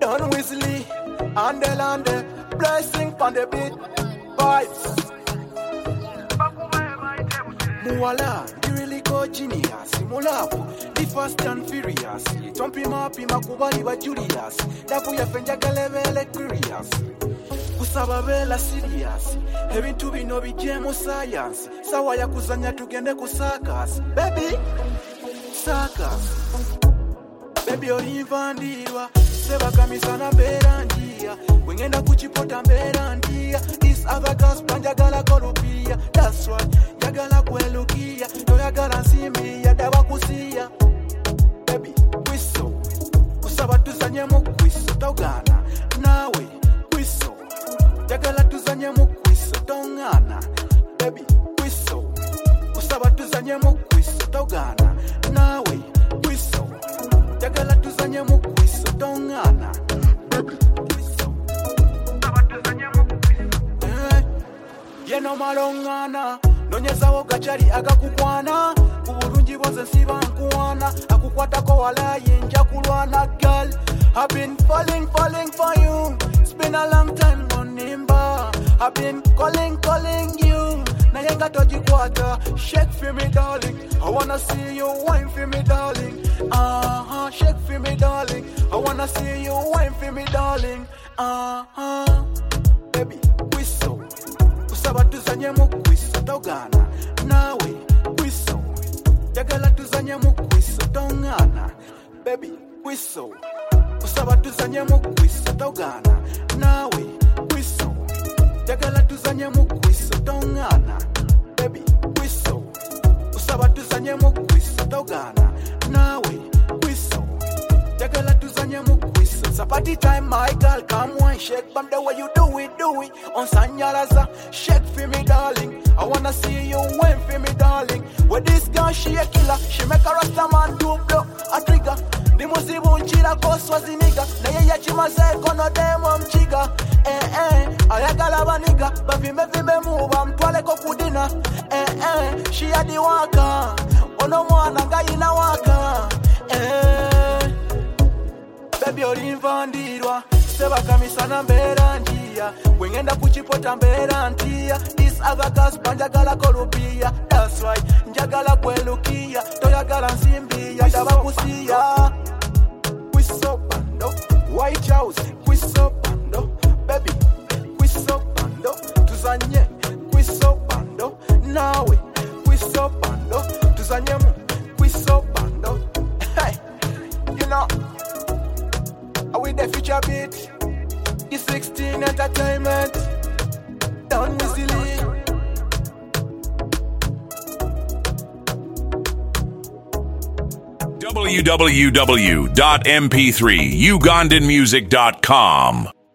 Don Weasley, Andelande, blessing on the beat, vibes. Muala, the really go genius, Mulabu, the fast and furious. Tompi mapi makubali wa Julius, Dapu ya fenjaka level curious. Kusababela serious, having to be no bijemo science. Sawa ya kuzanya tugende kusakas, baby, sakas. Baby olivandirwa, seba kamisana berandia. Wengenda kuchipota berandia. These other girls panjagala korupia. That's why jagala kwelukia. No yagala simia, dawa kusia. Baby, kwiso, kusaba tuzanye mu kwiso. Togana, nawe, kwiso. Jagala tuzanye mu kwiso. Tongana, baby, kwiso. Kusaba tuzanye mu kwiso. Togana, nawe, kwiso. Jagala tuzanye mu kwiso tongana kwiso abatuzanye mu kwiso yeno malongana nonyezawo gachari agakukwana ubulungi bwose nsiba nkwana akukwatako walaye nja kulwana girl I've been falling for you it's been a long time onimba I've been calling you nayenga tojikwata shake for me darling I wanna see you wine for me darling shake for me darling I wanna see you wine for me darling baby kwiso kusaba tuzanye mu kwiso togana nawe kwiso jagala tuzanye mu kwiso tongana baby kwiso kusaba tuzanye mu kwiso togana nawe kwiso jagala tuzanye mu kwiso tongana baby kwiso kusaba tuzanye mu kwiso togana nawe kwiso jagala tuzanye mu kwiso it's a party time my girl come on shake bam the way you do it on sanyaraza shake for me darling I wanna see you wine for me darling with this girl she a killer she make a rasta man do blow a trigger the musibu nchira koswazi nigga na yeye chimaze kono demo mchiga ayagala baniga bavime muba mtwale ko kudina she a di waka ono mwana ngayina waka baby olinvandirwa seba kamisana mberanjia wengenda kuchipota mberantia these other girls panjagala korupia that's why njagala kwelukia toyagala nsimbia dabakusia kwiso bando white house kwiso bando baby kwiso bando tuzanye kwiso bando nawe kwiso bando tuzanye mu kwiso bando hey you know with the future beat the 16 entertainment Don Weasley www.mp3ugandanmusic.com